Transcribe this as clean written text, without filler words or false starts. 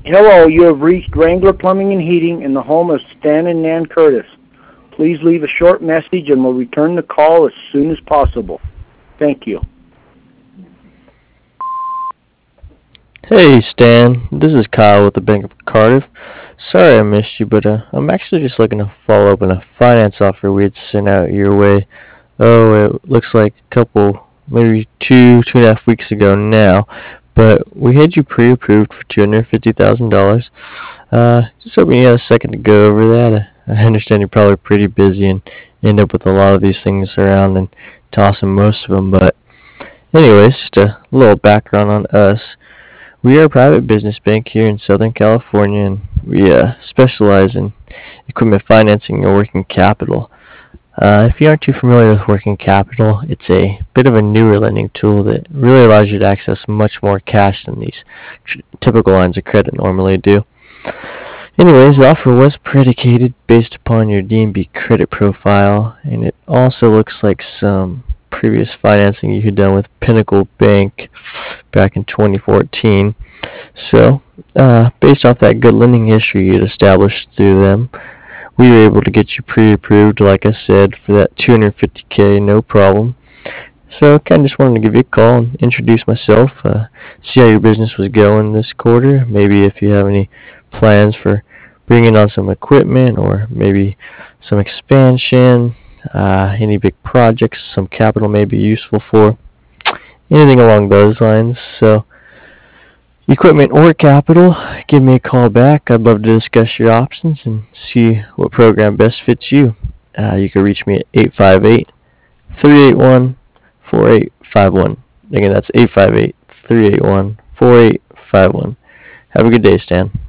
Hello, you have reached Wrangler Plumbing and Heating in the home of Stan and Nan Curtis. Please leave a short message and we'll return the call as soon as possible. Thank you. Hey Stan, this is Kyle with the Bank of Cardiff. Sorry I missed you, but I'm actually just looking to follow up on a finance offer we had sent out your way. Oh, it looks like a couple, maybe 2.5 weeks ago now. But we had you pre-approved for $250,000. Just hoping you had a second to go over that. I understand you're probably pretty busy and end up with a lot of these things around and tossing most of them. But anyways, just a little background on us. We are a private business bank here in Southern California, and we specialize in equipment financing and working capital. If you aren't too familiar with working capital, it's a bit of a newer lending tool that really allows you to access much more cash than these typical lines of credit normally do. Anyways, the offer was predicated based upon your DNB credit profile, and it also looks like some previous financing you had done with Pinnacle Bank back in 2014. So, based off that good lending history you'd established through them, we were able to get you pre-approved, like I said, for that 250K, no problem. So, kind of just wanted to give you a call and introduce myself, see how your business was going this quarter. Maybe if you have any plans for bringing on some equipment or maybe some expansion, any big projects, some capital may be useful for, anything along those lines. So, equipment or capital, give me a call back. I'd love to discuss your options and see what program best fits you. You can reach me at 858-381-4851. Again, that's 858-381-4851. Have a good day, Stan.